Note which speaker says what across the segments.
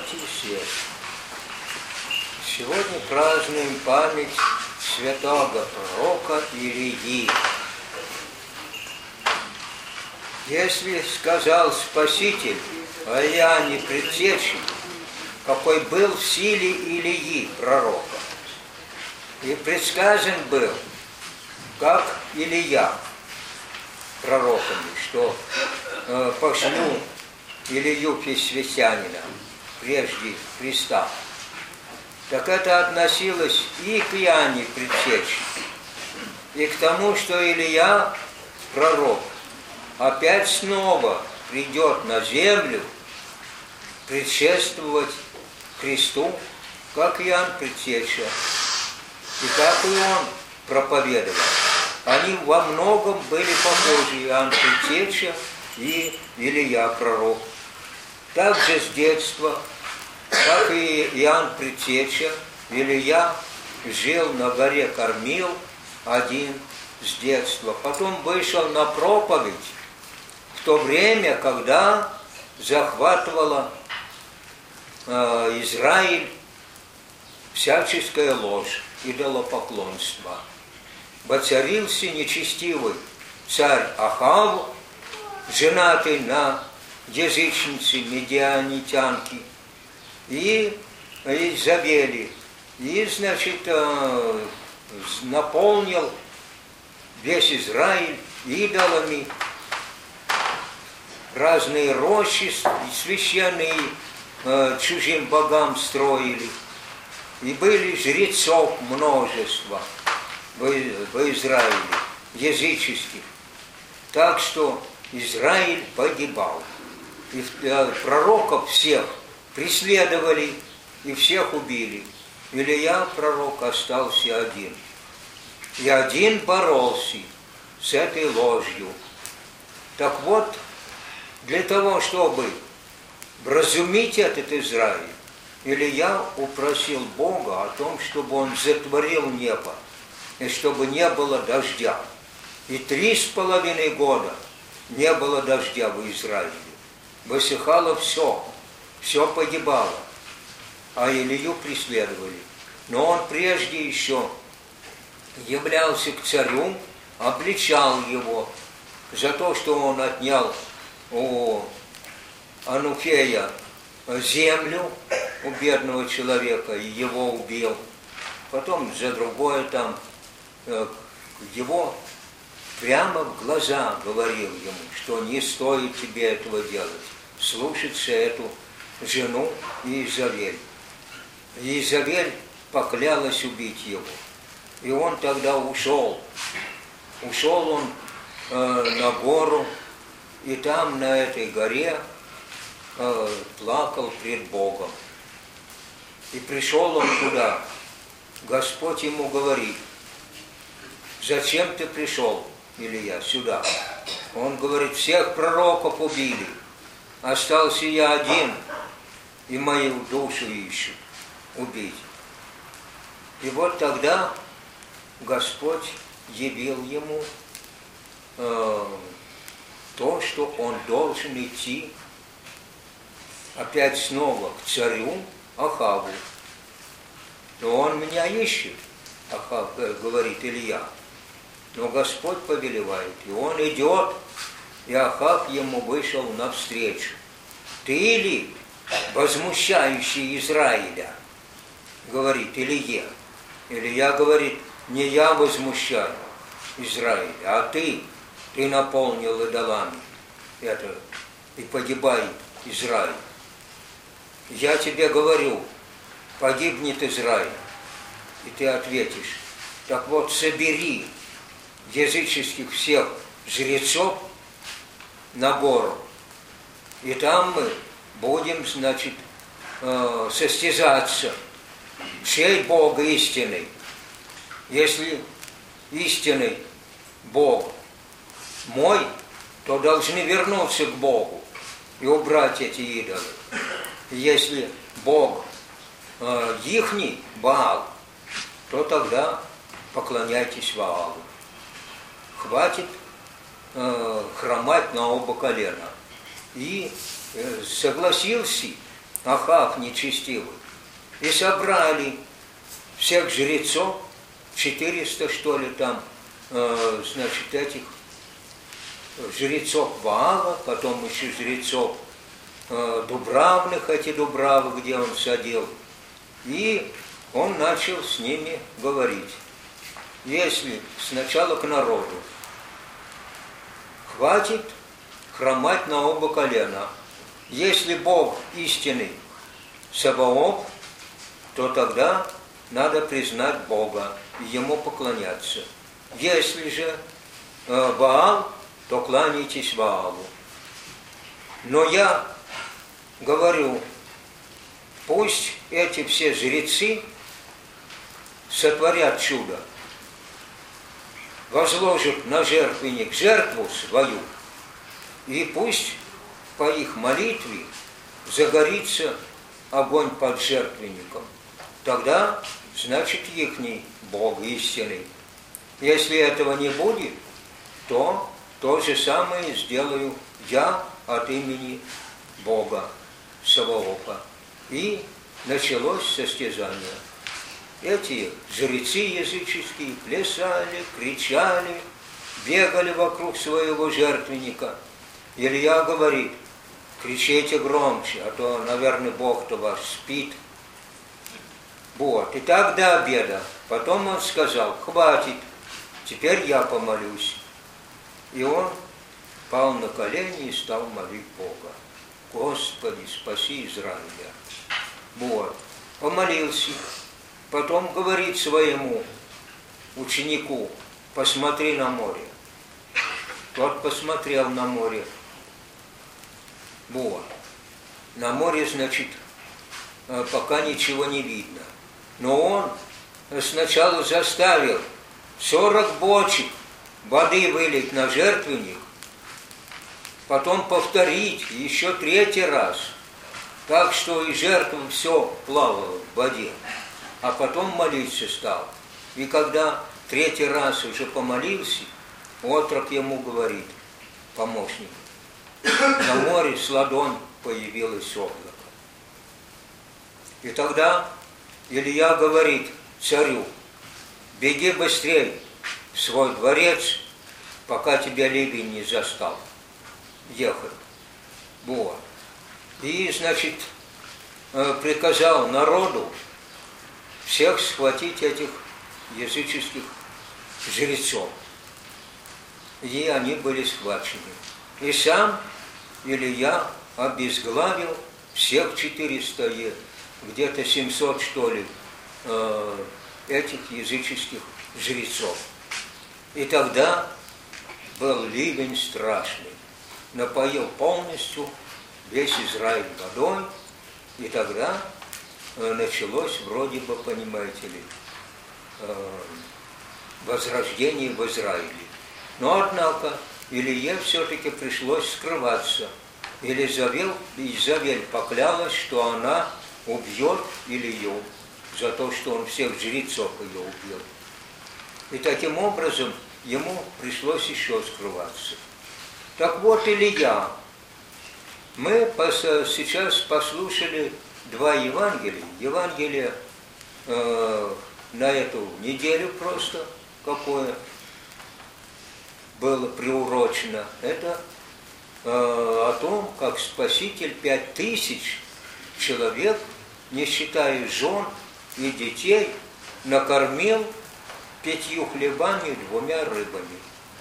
Speaker 1: братья и сестры, сегодня празднуем память святого пророка Илии. Если сказал Спаситель о Иоанне Предтече, какой был в силе Илии пророка, и предсказан был, как Илия пророками, что пошлю Илию Пресвященина прежде Христа, так это относилось и к Иоанне Предтече, и к тому, что Илия, пророк, опять снова придет на землю предшествовать Христу, как Иоанн Предтеча, и как и он проповедовал. Они во многом были похожи, Иоанн Предтеча и Илия пророк. Также с детства, как и Иоанн Предтеча, Илия жил на горе Кормил один с детства. Потом вышел на проповедь в то время, когда захватывала Израиль всяческая ложь, идолопоклонство. Воцарился нечестивый царь Ахав, женатый на язычнице медианитянке, и Изавели. И, значит, наполнил весь Израиль идолами, разные рощи священные чужим богам строили. И были жрецов множество в Израиле, языческих. Так что Израиль погибал. И пророков всех преследовали и всех убили. Илия, пророк, остался один. И один боролся с этой ложью. Так вот, для того, чтобы вразумить этот Израиль, Илия упросил Бога о том, чтобы он затворил небо, и чтобы не было дождя. И 3,5 года не было дождя в Израиле. Высыхало все погибало, а Илию преследовали. Но он прежде еще являлся к царю, обличал его за то, что он отнял у Анухея землю у бедного человека и его убил. Потом за другое там его прямо в глаза говорил ему, что не стоит тебе этого делать, слушаться эту жену Иезавель. Иезавель поклялась убить его. И он тогда ушел. Ушел он на гору, и там на этой горе плакал пред Богом. И пришел он туда. Господь ему говорит: зачем ты пришел, Илия, сюда? Он говорит: всех пророков убили, остался я один, и мою душу ищут убить. И вот тогда Господь явил ему то, что он должен идти опять снова к царю Ахаву. Но он меня ищет, Ахав, говорит Илия. Но Господь повелевает, и он идет, и Ахав ему вышел навстречу. Ты ли возмущающий Израиля? Говорит Илия. Илия говорит: не я возмущаю Израиля, а ты наполнил идолами это, и погибает Израиль. Я тебе говорю, погибнет Израиль. И ты ответишь: так вот, собери языческих всех жрецов на гору, и там мы будем, значит, состязаться, чей Бог истинный. Если истинный Бог мой, то должны вернуться к Богу и убрать эти идолы. Если Бог ихний, Ваал, то тогда поклоняйтесь Ваалу. Хватит хромать на оба колена. И согласился Ахав нечестивый, и собрали всех жрецов, 400, что ли, там, значит, этих жрецов Ваала, потом еще жрецов дубравных, эти дубравы, где он садил. И он начал с ними говорить. Если сначала к народу, хватит хромать на оба колена. Если Бог истинный Саваоф, то тогда надо признать Бога и Ему поклоняться. Если же Ваал, то кланяйтесь Ваалу. Но я говорю, пусть эти все жрецы сотворят чудо, возложат на жертвенник жертву свою, и пусть по их молитве загорится огонь под жертвенником. Тогда, значит, ихний Бог истинный. Если этого не будет, то то же самое сделаю я от имени Бога Саваофа. И началось состязание. Эти жрецы языческие плясали, кричали, бегали вокруг своего жертвенника. Илья говорит, кричите громче, а то, наверное, Бог-то ваш спит. Вот. И так до обеда. Потом он сказал, хватит, теперь я помолюсь. И он пал на колени и стал молить Бога. Господи, спаси Израиля. Вот. Помолился. Потом говорит своему ученику, посмотри на море. Тот посмотрел на море. Вот. На море, значит, пока ничего не видно. Но он сначала заставил 40 бочек воды вылить на жертвенник, потом повторить еще 3-й раз, так что и жертва все плавало в воде, а потом молиться стал. И когда 3-й раз уже помолился, отрок ему говорит, помощник, на море с ладонь появилось облако. И тогда Илья говорит царю, беги быстрее в свой дворец, пока тебя ливень не застал. Ехать. Вот. И, значит, приказал народу всех схватить этих языческих жрецов. И они были схвачены. И сам Илья обезглавил всех 400, где-то 700, что ли, этих языческих жрецов. И тогда был ливень страшный. Напоил полностью весь Израиль водой, и тогда началось вроде бы, понимаете ли, возрождение в Израиле. Но, однако, Илье все-таки пришлось скрываться. Изавель поклялась, что она убьет Илью за то, что он всех жрецов ее убил. И таким образом ему пришлось еще скрываться. Так вот, Илья. Мы сейчас послушали 2 Евангелия. Евангелие на эту неделю просто какое было приурочено. Это о том, как Спаситель 5000 человек, не считая жен и детей, накормил 5 хлебами и 2 рыбами.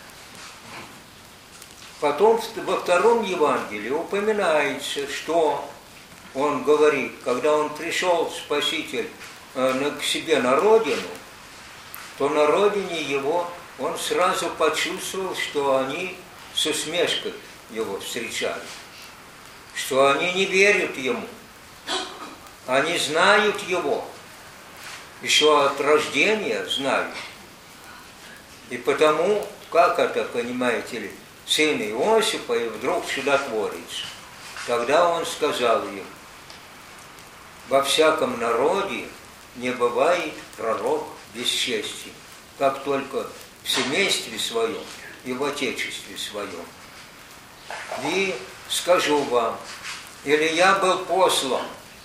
Speaker 1: Потом во 2 Евангелии упоминается, что он говорит, когда он пришел, Спаситель, к себе на родину, то на родине его он сразу почувствовал, что они с усмешкой его встречали, что они не верят ему, они знают его, еще от рождения знают. И потому, как это, понимаете ли, сын Иосифа и вдруг чудотворец. Тогда он сказал им, во всяком народе не бывает пророк без чести, как только в семействе своем и в отечестве своем. И скажу вам, Илья был послан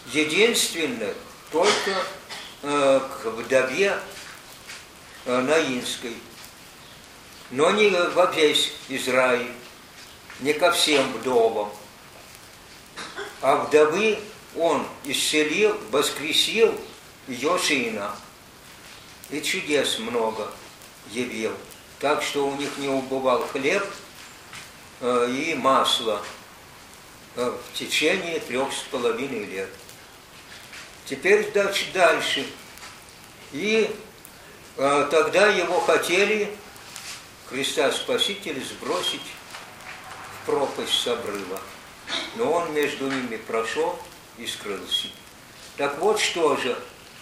Speaker 1: единственное только к вдове Наинской, но не во весь Израиль, не ко всем вдовам. А вдовы он исцелил, воскресил ее сына, и чудес много явил, так что у них не убывал хлеб и масло в течение 3,5 лет. Теперь дальше. И тогда его хотели, Христа Спасителя, сбросить в пропасть с обрыва. Но он между ними прошел и скрылся. Так вот что же.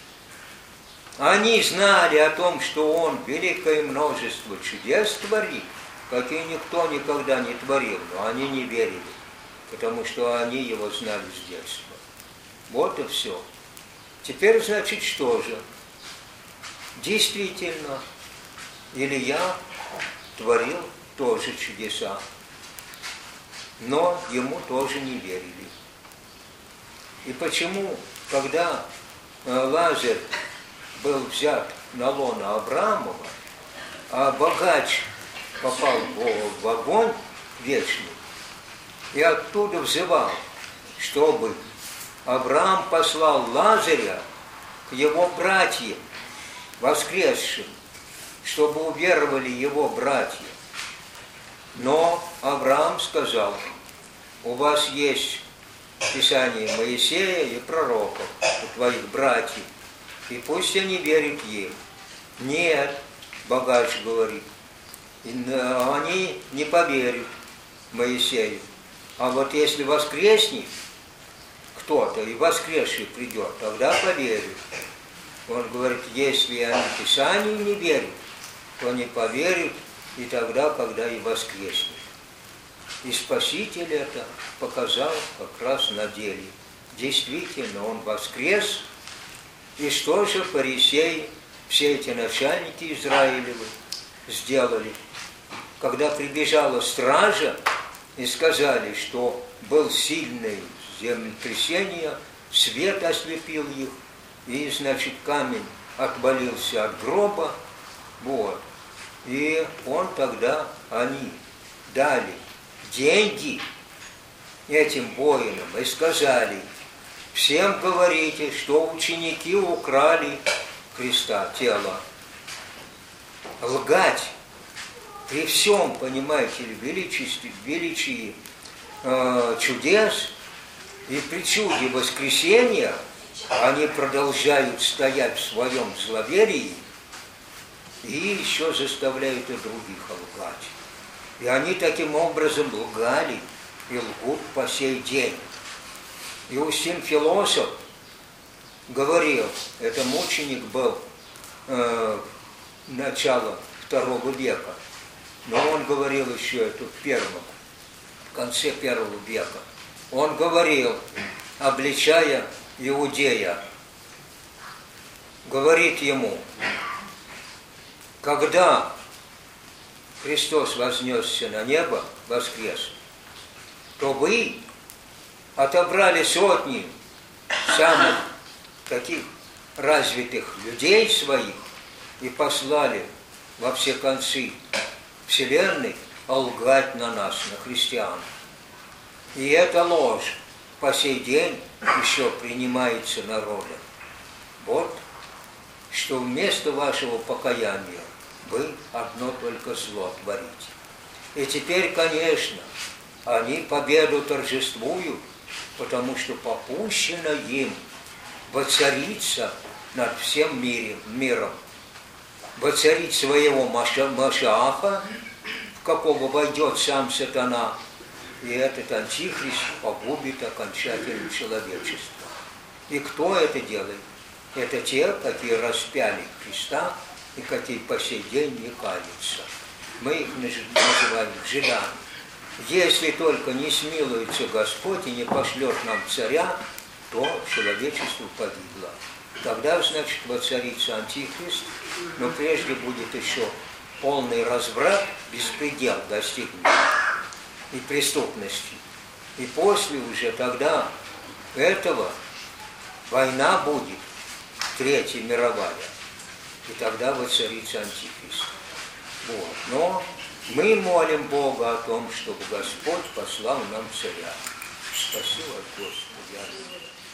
Speaker 1: Они знали о том, что он великое множество чудес творит, какие никто никогда не творил, но они не верили, потому что они его знали с детства. Вот и все. Теперь, значит, что же? Действительно, Илья творил тоже чудеса, но ему тоже не верили. И почему, когда Лазарь был взят на лоно Авраамова, а богач попал в огонь вечный, и оттуда взывал, чтобы Авраам послал Лазаря к его братьям, воскресшим, чтобы уверовали его братья. Но Авраам сказал: у вас есть Писание Моисея и пророков, у твоих братьев, и пусть они верят им. Нет, богач говорит, они не поверят Моисею. А вот если воскреснет кто-то, и воскресший придет, тогда поверят. Он говорит, если они Писанию не верят, то не поверят и тогда, когда и воскреснет. И Спаситель это показал как раз на деле. Действительно, он воскрес. И что же фарисеи, все эти начальники Израилевы, сделали? Когда прибежала стража и сказали, что был сильное землетрясение, свет ослепил их, и, значит, камень отвалился от гроба, вот. И они дали деньги этим воинам и сказали: всем говорите, что ученики украли Христа, тело. Лгать при всем, понимаете ли, величии чудес и при чуде воскресения они продолжают стоять в своем зловерии и еще заставляют и других лгать. И они таким образом лгали и лгут по сей день. Иустин Философ говорил, это мученик был начала II века, но он говорил еще это в конце I века. Он говорил, обличая Иудея, говорит ему, когда Христос вознесся на небо, воскрес, то вы отобрали сотни самых таких развитых людей своих и послали во все концы вселенной лгать на нас, на христиан. И эта ложь по сей день еще принимается народом. Вот, что вместо вашего покаяния вы одно только зло творите. И теперь, конечно, они победу торжествуют, потому что попущено им воцариться над всем миром, воцарить своего Машиаха, в какого войдет сам сатана, и этот антихрист погубит окончательно человечество. И кто это делает? Это те, какие распяли Христа и какие по сей день не каются. Мы их называем жидами. Если только не смилуется Господь и не пошлет нам царя, то человечество погибло. Тогда, значит, воцарится антихрист, но прежде будет еще полный разврат, беспредел достигнут и преступности. И после уже тогда этого война будет, Третья мировая, и тогда воцарится Антихрист. Вот. Но мы молим Бога о том, чтобы Господь послал нам царя. Спасибо, Господи.